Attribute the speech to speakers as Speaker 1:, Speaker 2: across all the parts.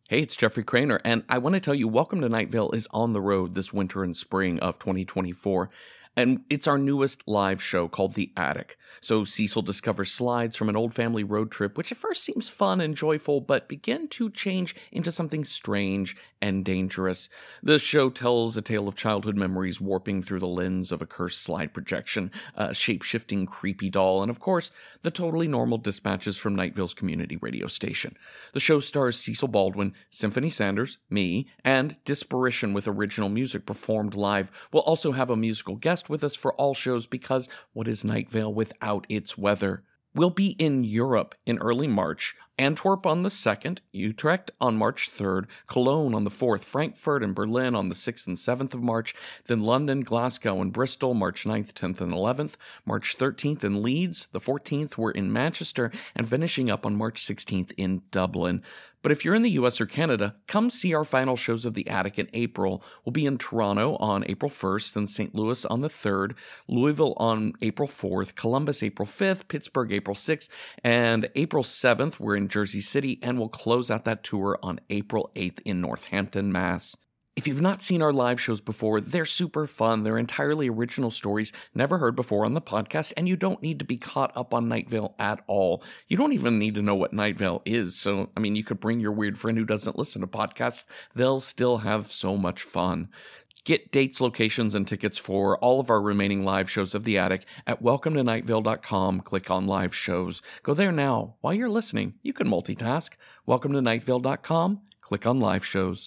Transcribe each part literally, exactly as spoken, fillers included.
Speaker 1: Hey, it's Jeffrey Craner, and I want to tell you, Welcome to Night Vale is on the road this winter and spring of twenty twenty-four, and it's our newest live show called The Attic. So Cecil discovers slides from an old family road trip, which at first seems fun and joyful, but begin to change into something strange and dangerous. The show tells a tale of childhood memories warping through the lens of a cursed slide projection, a shape-shifting creepy doll, and of course, the totally normal dispatches from Night Vale's community radio station. The show stars Cecil Baldwin, Symphony Sanders, me, and Disparition with original music performed live. We'll also have a musical guest with us for all shows because what is Night Vale without its weather? We'll be in Europe in early March, Antwerp on the second, Utrecht on March third, Cologne on the fourth, Frankfurt and Berlin on the sixth and seventh of March, then London, Glasgow, and Bristol March ninth, tenth, and eleventh, March thirteenth in Leeds, the fourteenth we're in Manchester, and finishing up on March sixteenth in Dublin. But if you're in the U S or Canada, come see our final shows of The Attic in April. We'll be in Toronto on April first, then Saint Louis on the third, Louisville on April fourth, Columbus April fifth, Pittsburgh April sixth, and April seventh we're in Jersey City, and we'll close out that tour on April eighth in Northampton, Mass. If you've not seen our live shows before, they're super fun. They're entirely original stories never heard before on the podcast, and you don't need to be caught up on Night Vale at all. You don't even need to know what Night Vale is. So, I mean, you could bring your weird friend who doesn't listen to podcasts. They'll still have so much fun. Get dates, locations, and tickets for all of our remaining live shows of The Attic at welcome to night vale dot com. Click on live shows. Go there now. While you're listening, you can multitask. welcome to night vale dot com. Click on live shows.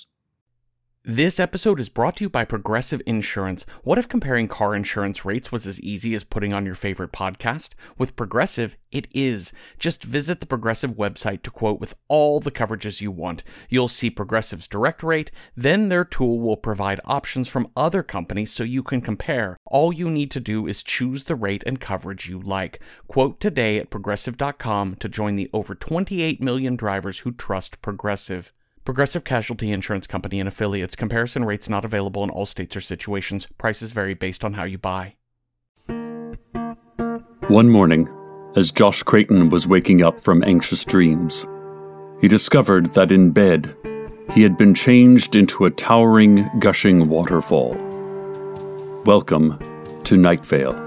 Speaker 1: This episode is brought to you by Progressive Insurance. What if comparing car insurance rates was as easy as putting on your favorite podcast? With Progressive, it is. Just visit the Progressive website to quote with all the coverages you want. You'll see Progressive's direct rate, then their tool will provide options from other companies so you can compare. All you need to do is choose the rate and coverage you like. Quote today at progressive dot com to join the over twenty-eight million drivers who trust Progressive. Progressive Casualty Insurance Company and Affiliates. Comparison rates not available in all states or situations. Prices vary based on how you buy.
Speaker 2: One morning, as Josh Creighton was waking up from anxious dreams, he discovered that in bed, he had been changed into a towering, gushing waterfall. Welcome to Night Vale.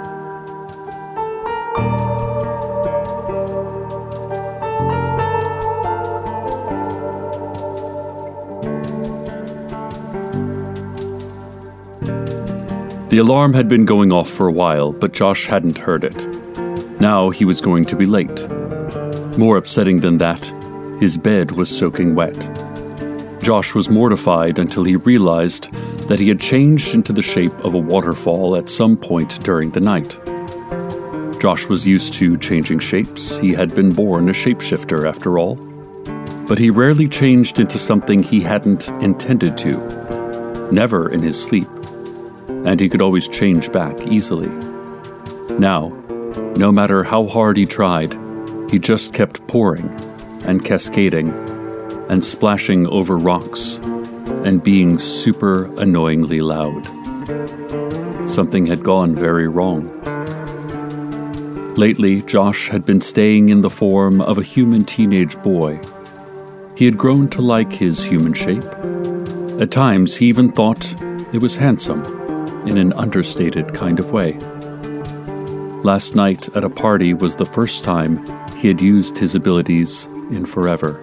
Speaker 2: The alarm had been going off for a while, but Josh hadn't heard it. Now he was going to be late. More upsetting than that, his bed was soaking wet. Josh was mortified until he realized that he had changed into the shape of a waterfall at some point during the night. Josh was used to changing shapes. He had been born a shapeshifter, after all. But he rarely changed into something he hadn't intended to. Never in his sleep. And he could always change back easily. Now, no matter how hard he tried, he just kept pouring and cascading and splashing over rocks and being super annoyingly loud. Something had gone very wrong. Lately, Josh had been staying in the form of a human teenage boy. He had grown to like his human shape. At times, he even thought it was handsome, in an understated kind of way. Last night at a party was the first time he had used his abilities in forever.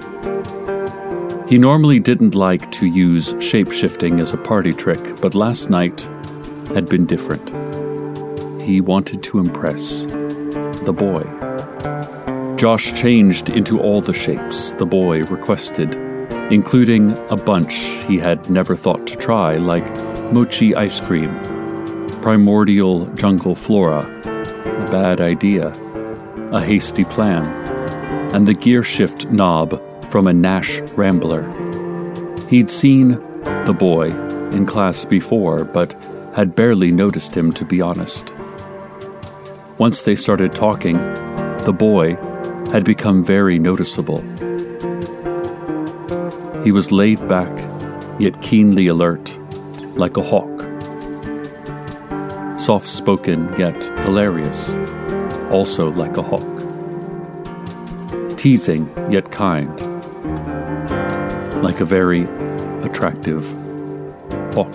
Speaker 2: He normally didn't like to use shape-shifting as a party trick, but last night had been different. He wanted to impress the boy. Josh changed into all the shapes the boy requested, including a bunch he had never thought to try, like mochi ice cream, primordial jungle flora, a bad idea, a hasty plan, and the gear shift knob from a Nash Rambler. He'd seen the boy in class before, but had barely noticed him, to be honest. Once they started talking, the boy had become very noticeable. He was laid back, yet keenly alert, like a hawk. Soft-spoken, yet hilarious, also like a hawk. Teasing, yet kind. like a very attractive hawk.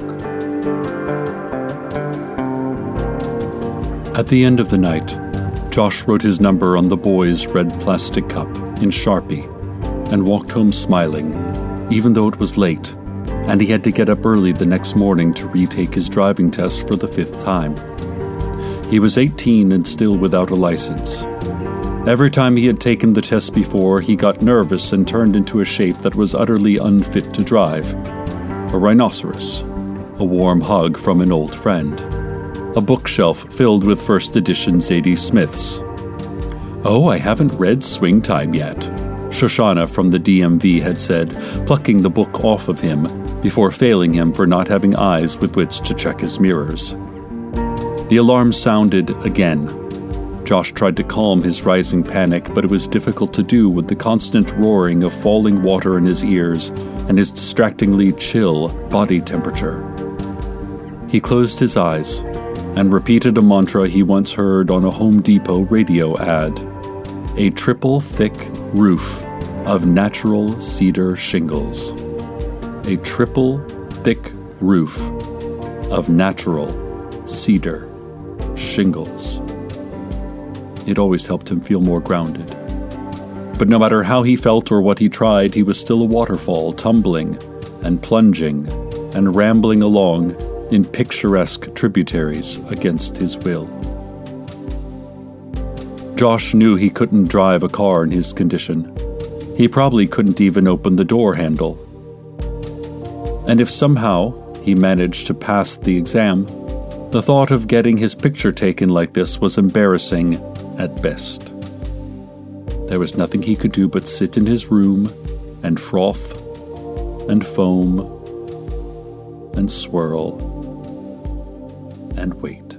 Speaker 2: At the end of the night, Josh wrote his number on the boy's red plastic cup in Sharpie and walked home smiling, even though it was late, and he had to get up early the next morning to retake his driving test for the fifth time. He was eighteen and still without a license. Every time he had taken the test before, he got nervous and turned into a shape that was utterly unfit to drive. A rhinoceros, a warm hug from an old friend, a bookshelf filled with first edition Zadie Smiths. "Oh, I haven't read Swing Time yet," Shoshana from the D M V had said, plucking the book off of him before failing him for not having eyes with which to check his mirrors. The alarm sounded again. Josh tried to calm his rising panic, but it was difficult to do with the constant roaring of falling water in his ears and his distractingly chill body temperature. He closed his eyes and repeated a mantra he once heard on a Home Depot radio ad: a triple thick roof of natural cedar shingles. A triple thick roof of natural cedar shingles. It always helped him feel more grounded. But no matter how he felt or what he tried, he was still a waterfall, tumbling and plunging and rambling along in picturesque tributaries against his will. Josh knew he couldn't drive a car in his condition. He probably couldn't even open the door handle. And if somehow he managed to pass the exam, the thought of getting his picture taken like this was embarrassing at best. There was nothing he could do but sit in his room and froth and foam and swirl and wait.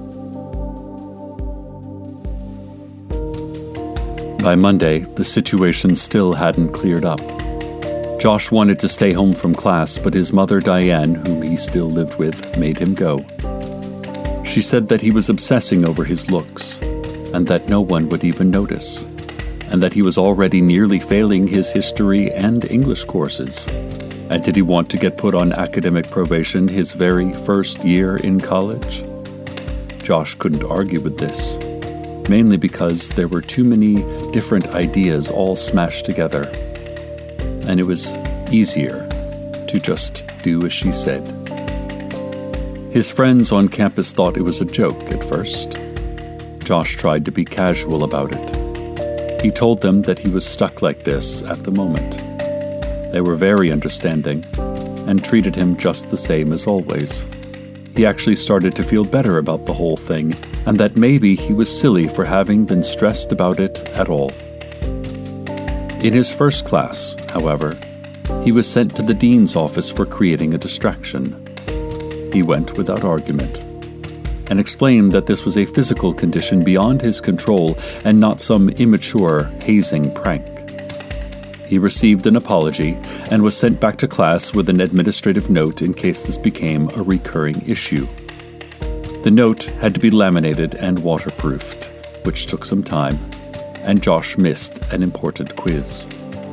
Speaker 2: By Monday, the situation still hadn't cleared up. Josh wanted to stay home from class, but his mother, Diane, whom he still lived with, made him go. She said that he was obsessing over his looks, and that no one would even notice, and that he was already nearly failing his history and English courses. And did he want to get put on academic probation his very first year in college? Josh couldn't argue with this, mainly because there were too many different ideas all smashed together, and it was easier to just do as she said. His friends on campus thought it was a joke at first. Josh tried to be casual about it. He told them that he was stuck like this at the moment. They were very understanding and treated him just the same as always. He actually started to feel better about the whole thing, and that maybe he was silly for having been stressed about it at all. In his first class, however, he was sent to the dean's office for creating a distraction. He went without argument and explained that this was a physical condition beyond his control and not some immature hazing prank. He received an apology and was sent back to class with an administrative note in case this became a recurring issue. The note had to be laminated and waterproofed, which took some time, and Josh missed an important quiz.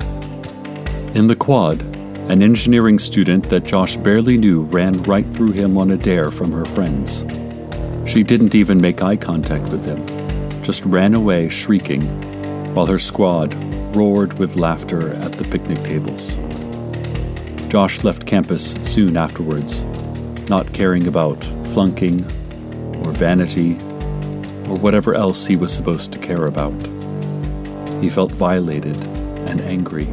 Speaker 2: In the quad, an engineering student that Josh barely knew ran right through him on a dare from her friends. She didn't even make eye contact with him, just ran away shrieking, while her squad roared with laughter at the picnic tables. Josh left campus soon afterwards, not caring about flunking or vanity or whatever else he was supposed to care about. He felt violated and angry,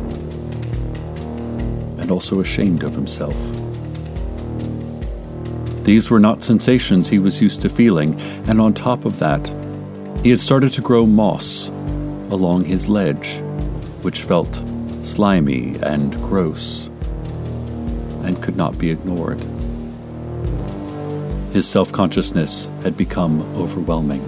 Speaker 2: and also ashamed of himself. These were not sensations he was used to feeling, and on top of that, he had started to grow moss along his ledge, which felt slimy and gross, and could not be ignored. His self-consciousness had become overwhelming.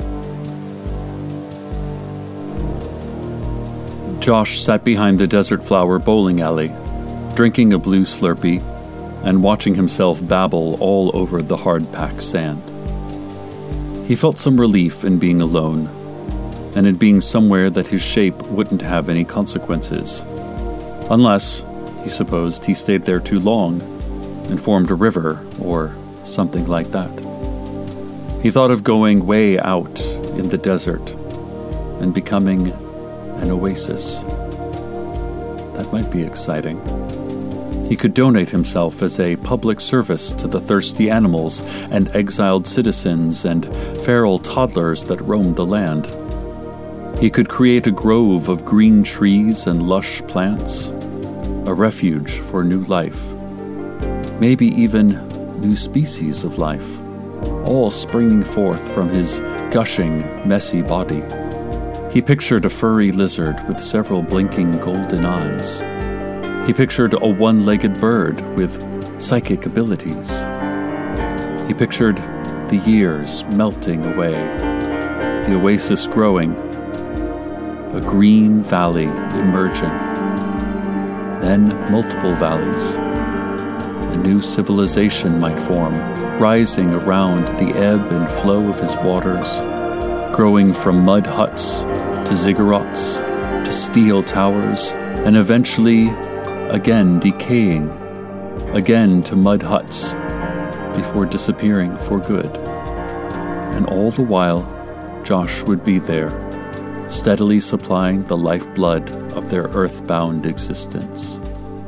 Speaker 2: Josh sat behind the Desert Flower bowling alley, drinking a blue Slurpee and watching himself babble all over the hard-packed sand. He felt some relief in being alone, and in being somewhere that his shape wouldn't have any consequences, unless He supposed he stayed there too long and formed a river or something like that. He thought of going way out in the desert and becoming an oasis. That might be exciting. He could donate himself as a public service to the thirsty animals and exiled citizens and feral toddlers that roamed the land. He could create a grove of green trees and lush plants, a refuge for new life, maybe even new species of life, all springing forth from his gushing, messy body. He pictured a furry lizard with several blinking golden eyes. He pictured a one-legged bird with psychic abilities. He pictured the years melting away, the oasis growing, a green valley emerging, then multiple valleys. A new civilization might form, rising around the ebb and flow of his waters, growing from mud huts to ziggurats to steel towers, and eventually again decaying, again to mud huts, before disappearing for good. And all the while, Josh would be there, steadily supplying the lifeblood of their earthbound existence.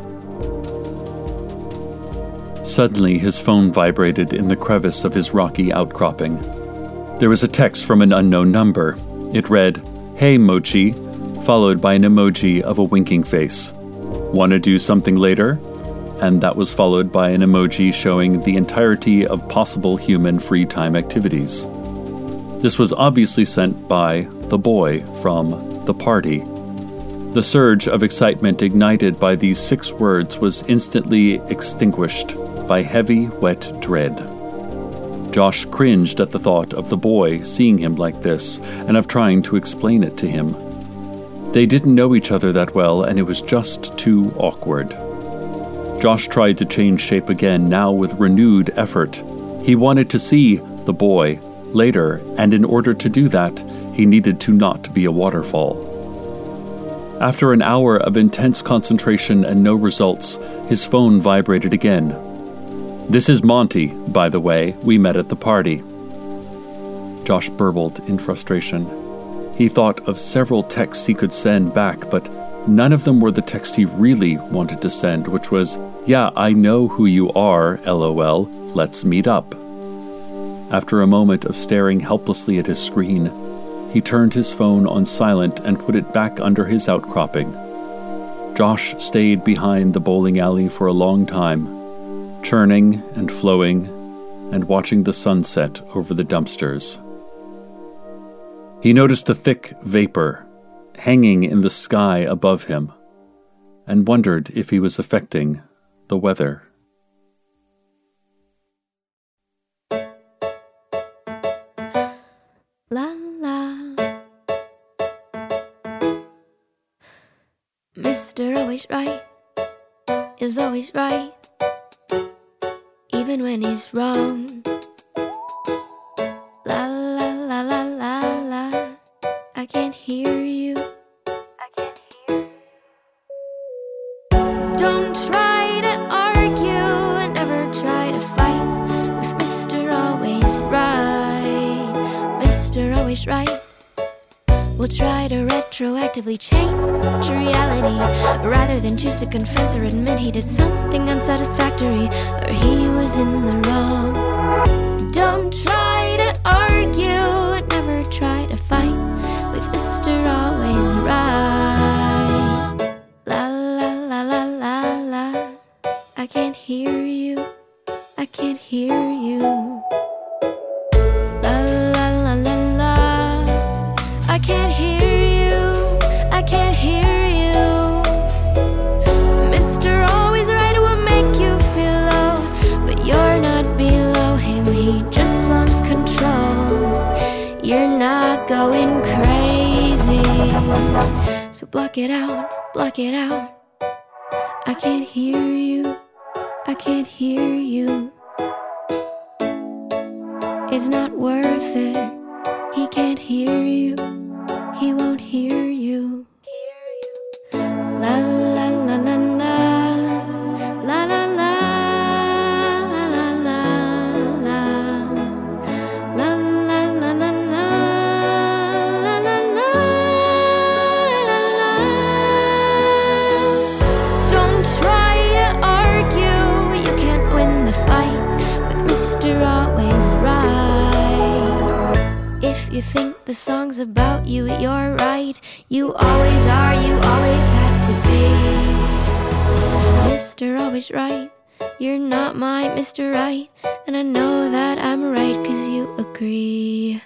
Speaker 2: Suddenly, his phone vibrated in the crevice of his rocky outcropping. There was a text from an unknown number. It read, "Hey, Mochi," followed by an emoji of a winking face. "Wanna do something later?" And that was followed by an emoji showing the entirety of possible human free time activities. This was obviously sent by the boy from the party. The surge of excitement ignited by these six words was instantly extinguished by heavy, wet dread. Josh cringed at the thought of the boy seeing him like this and of trying to explain it to him. They didn't know each other that well, and it was just too awkward. Josh tried to change shape again, now with renewed effort. He wanted to see the boy later, and in order to do that, he needed to not be a waterfall. After an hour of intense concentration and no results, his phone vibrated again. "This is Monty, by the way. We met at the party." Josh burbled in frustration. He thought of several texts he could send back, but none of them were the text he really wanted to send, which was, "Yeah, I know who you are, lol, let's meet up." After a moment of staring helplessly at his screen, he turned his phone on silent and put it back under his outcropping. Josh stayed behind the bowling alley for a long time, churning and flowing and watching the sunset over the dumpsters. He noticed a thick vapor hanging in the sky above him and wondered if he was affecting the weather.
Speaker 3: La la. Mister Always Right is always right, even when he's wrong. La la la la la la. I can't hear you. I can't hear you. Don't try to argue and never try to fight with Mister Always Right. Mister Always Right will try to retroactively change reality rather than choose to confess or admit he did something unsatisfactory or he was in the wrong. Don't try to argue and never try to fight with Mister Always Right. La la la la la la. I can't hear you. I can't hear you. La la la la la. I can't hear you. I can't hear you. Mister Always Right will make you feel low, but you're not below him. He just wants control. You're not going crazy, so block it out, block it out. I can't hear you. I can't hear you. It's not worth it. He can't hear you. He won't hear you. La la la la la. you think the song's about you, you're right. You always are, you always had to be Mister Always Right. You're not my Mister Right, and I know that I'm right 'cause you agree.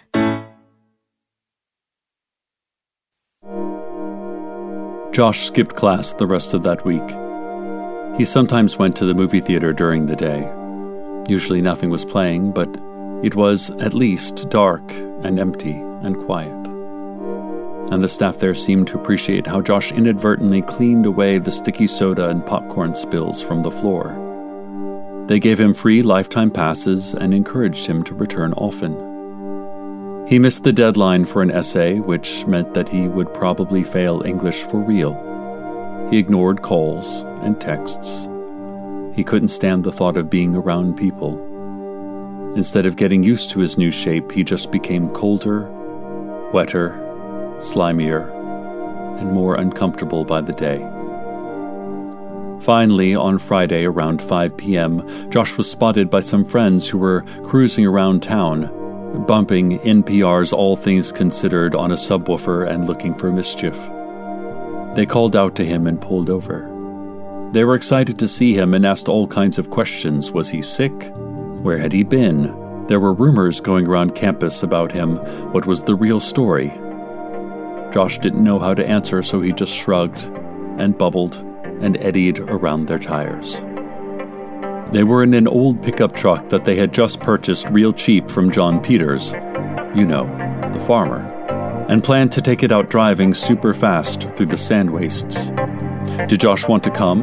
Speaker 2: Josh skipped class the rest of that week. He sometimes went to the movie theater during the day. Usually nothing was playing, but it was at least dark and empty and quiet. And the staff there seemed to appreciate how Josh inadvertently cleaned away the sticky soda and popcorn spills from the floor. They gave him free lifetime passes and encouraged him to return often. He missed the deadline for an essay, which meant that he would probably fail English for real. He ignored calls and texts. He couldn't stand the thought of being around people. Instead of getting used to his new shape, he just became colder, wetter, slimier, and more uncomfortable by the day. Finally, on Friday around five p.m., Josh was spotted by some friends who were cruising around town, bumping N P R's All Things Considered on a subwoofer and looking for mischief. They called out to him and pulled over. They were excited to see him and asked all kinds of questions. Was he sick? Where had he been? There were rumors going around campus about him. What was the real story? Josh didn't know how to answer, so he just shrugged and bubbled and eddied around their tires. They were in an old pickup truck that they had just purchased real cheap from John Peters, you know, the farmer, and planned to take it out driving super fast through the sand wastes. Did Josh want to come?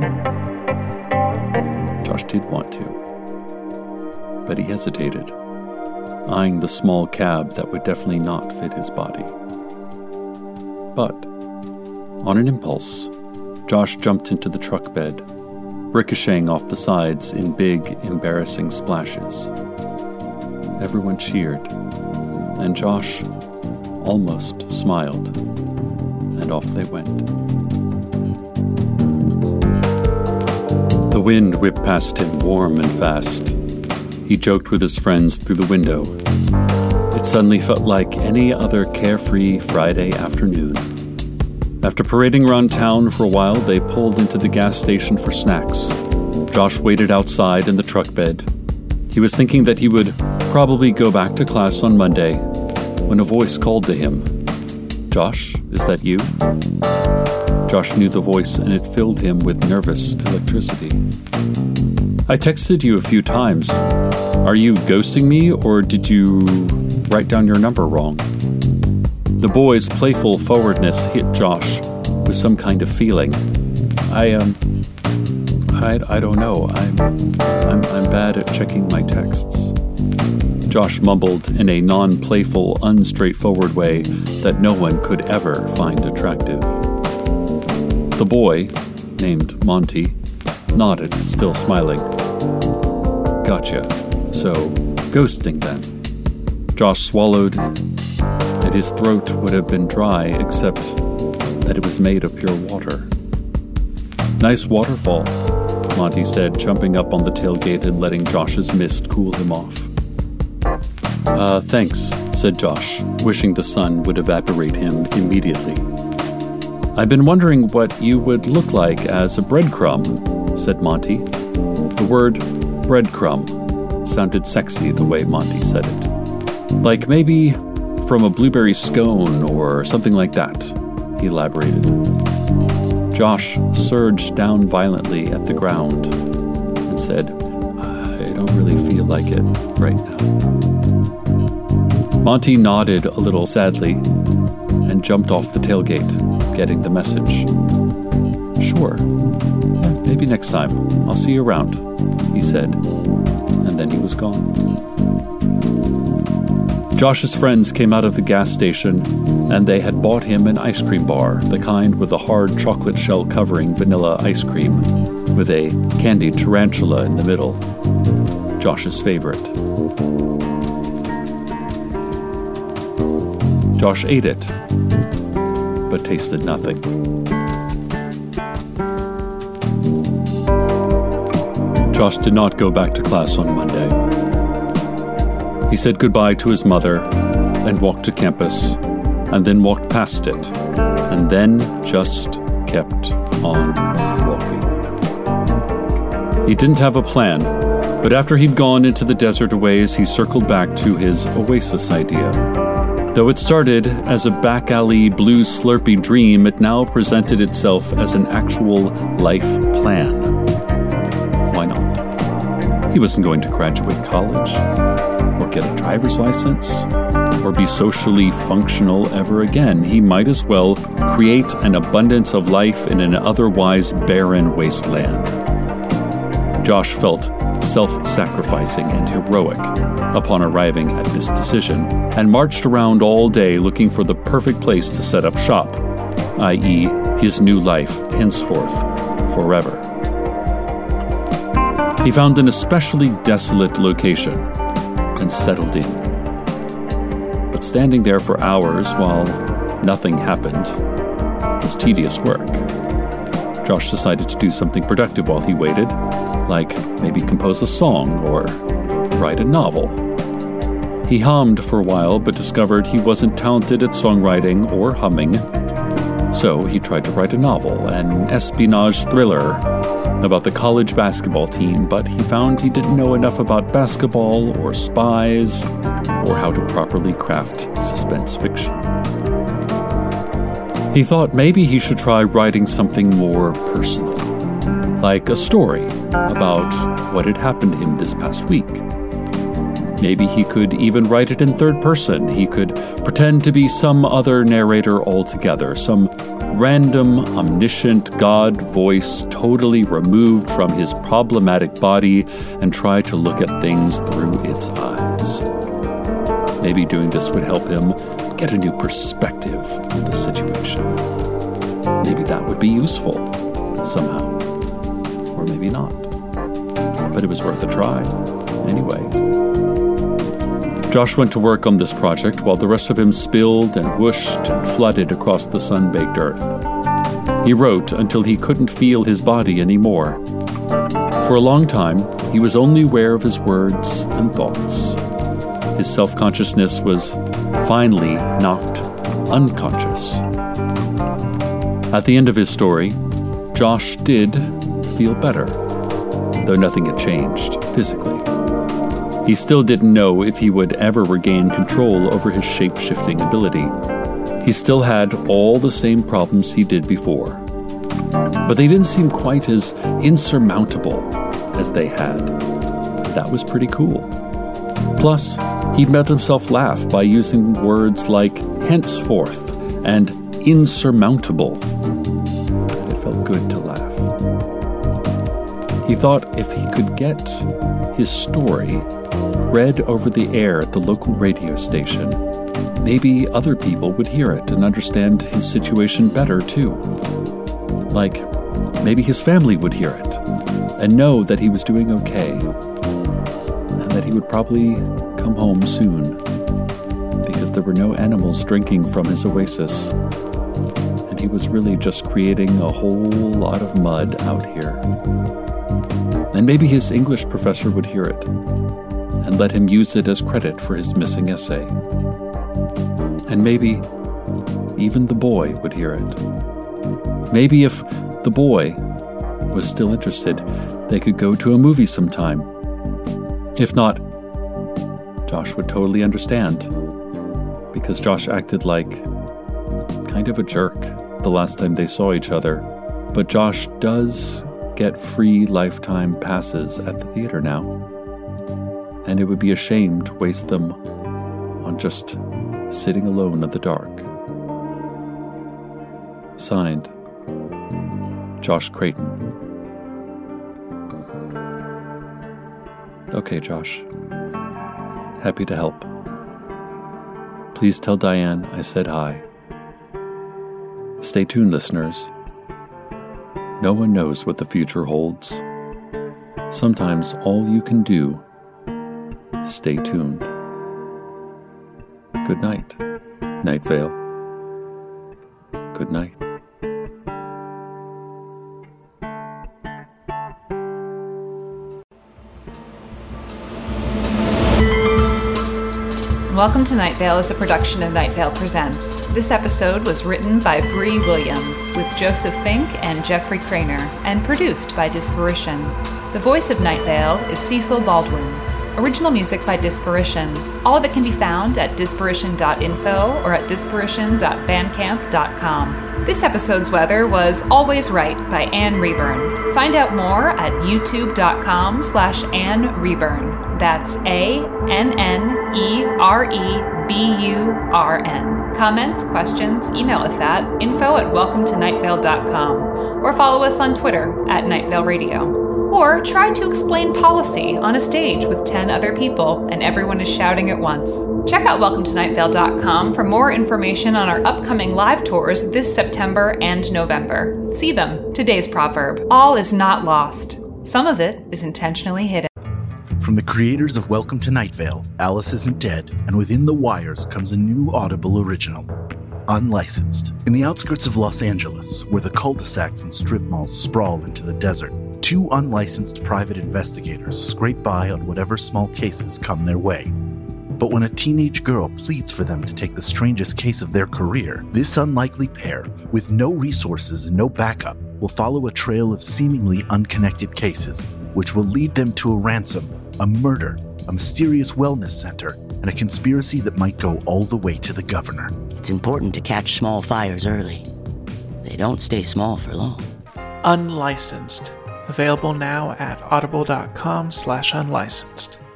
Speaker 2: Josh did want to, but he hesitated, eyeing the small cab that would definitely not fit his body. But, on an impulse, Josh jumped into the truck bed, ricocheting off the sides in big, embarrassing splashes. Everyone cheered, and Josh almost smiled, and off they went. The wind whipped past him warm and fast. He joked with his friends through the window. It suddenly felt like any other carefree Friday afternoon. After parading around town for a while, they pulled into the gas station for snacks. Josh waited outside in the truck bed. He was thinking that he would probably go back to class on Monday when a voice called to him. "Josh, is that you?" Josh knew the voice, and it filled him with nervous electricity. "I texted you a few times. Are you ghosting me, or did you write down your number wrong?" The boy's playful forwardness hit Josh with some kind of feeling. I, um, I, I don't know. I'm, I'm, I'm bad at checking my texts. Josh mumbled in a non-playful, unstraightforward way that no one could ever find attractive. The boy, named Monty, nodded, still smiling. "Gotcha. So, ghosting then." Josh swallowed, and his throat would have been dry except that it was made of pure water. "Nice waterfall," Monty said, jumping up on the tailgate and letting Josh's mist cool him off. Uh, thanks, said Josh, wishing the sun would evaporate him immediately. "I've been wondering what you would look like as a breadcrumb," said Monty. The word breadcrumb sounded sexy the way Monty said it. "Like maybe from a blueberry scone or something like that," he elaborated. Josh surged down violently at the ground and said, "I don't really feel like it right now." Monty nodded a little sadly and jumped off the tailgate, getting the message. "Sure, yeah, maybe next time. I'll see you around," he said, and then he was gone. Josh's friends came out of the gas station, and they had bought him an ice cream bar, the kind with a hard chocolate shell covering vanilla ice cream, with a candied tarantula in the middle. Josh's favorite. Josh ate it, but tasted nothing. Josh did not go back to class on Monday. He said goodbye to his mother and walked to campus, and then walked past it, and then just kept on walking. He didn't have a plan, but after he'd gone into the desert a ways, he circled back to his oasis idea. Though it started as a back-alley blues slurpy dream, it now presented itself as an actual life plan. Why not? He wasn't going to graduate college, or get a driver's license, or be socially functional ever again. He might as well create an abundance of life in an otherwise barren wasteland. Josh felt self-sacrificing and heroic upon arriving at this decision, and marched around all day looking for the perfect place to set up shop, that is his new life henceforth, forever. He found an especially desolate location and settled in. But standing there for hours while nothing happened was tedious work. Josh decided to do something productive while he waited, like maybe compose a song or write a novel. He hummed for a while, but discovered he wasn't talented at songwriting or humming. So he tried to write a novel, an espionage thriller about the college basketball team, but he found he didn't know enough about basketball or spies or how to properly craft suspense fiction. He thought maybe he should try writing something more personal, like a story about what had happened to him this past week. Maybe he could even write it in third person. He could pretend to be some other narrator altogether, some random, omniscient God voice totally removed from his problematic body, and try to look at things through its eyes. Maybe doing this would help him get a new perspective on the situation. Maybe that would be useful somehow. Or maybe not. But it was worth a try, anyway. Josh went to work on this project while the rest of him spilled and whooshed and flooded across the sun-baked earth. He wrote until he couldn't feel his body anymore. For a long time, he was only aware of his words and thoughts. His self-consciousness was finally knocked unconscious. At the end of his story, Josh did feel better, though nothing had changed physically. He still didn't know if he would ever regain control over his shape-shifting ability. He still had all the same problems he did before, but they didn't seem quite as insurmountable as they had. That was pretty cool. Plus, he'd made himself laugh by using words like henceforth and insurmountable, and it felt good to laugh. He thought if he could get his story read over the air at the local radio station, maybe other people would hear it and understand his situation better, too. Like, maybe his family would hear it and know that he was doing okay, and that he would probably come home soon, because there were no animals drinking from his oasis, and he was really just creating a whole lot of mud out here. And maybe his English professor would hear it and let him use it as credit for his missing essay. And maybe even the boy would hear it. Maybe if the boy was still interested, they could go to a movie sometime. If not, Josh would totally understand, because Josh acted like kind of a jerk the last time they saw each other. But Josh does get free lifetime passes at the theater now, and it would be a shame to waste them on just sitting alone in the dark. Signed, Josh Creighton. Okay, Josh. Happy to help. Please tell Diane I said hi. Stay tuned, listeners. No one knows what the future holds. Sometimes all you can do is stay tuned. Good night, Night Vale. Good night.
Speaker 4: Welcome to Night Vale is a production of Night Vale Presents. This episode was written by Bree Williams with Joseph Fink and Jeffrey Craner and produced by Disparition. The voice of Night Vale is Cecil Baldwin. Original music by Disparition. All of it can be found at disparition dot info or at disparition dot bandcamp dot com. This episode's weather was Always Right by Anne Reburn. Find out more at youtube.com slash Anne Reburn. That's A N N E R E B U R N. Comments, questions, email us at info at welcome to night vale dot com or follow us on Twitter at Night Vale Radio. Or try to explain policy on a stage with ten other people and everyone is shouting at once. Check out welcome to night vale dot com for more information on our upcoming live tours this September and November. See them. Today's proverb: all is not lost. Some of it is intentionally hidden.
Speaker 5: From the creators of Welcome to Night Vale, Alice Isn't Dead, and Within the Wires comes a new Audible original, Unlicensed. In the outskirts of Los Angeles, where the cul-de-sacs and strip malls sprawl into the desert, two unlicensed private investigators scrape by on whatever small cases come their way. But when a teenage girl pleads for them to take the strangest case of their career, this unlikely pair, with no resources and no backup, will follow a trail of seemingly unconnected cases, which will lead them to a ransom, a murder, a mysterious wellness center, and a conspiracy that might go all the way to the governor.
Speaker 6: It's important to catch small fires early. They don't stay small for long.
Speaker 7: Unlicensed. Available now at audible.com slash unlicensed.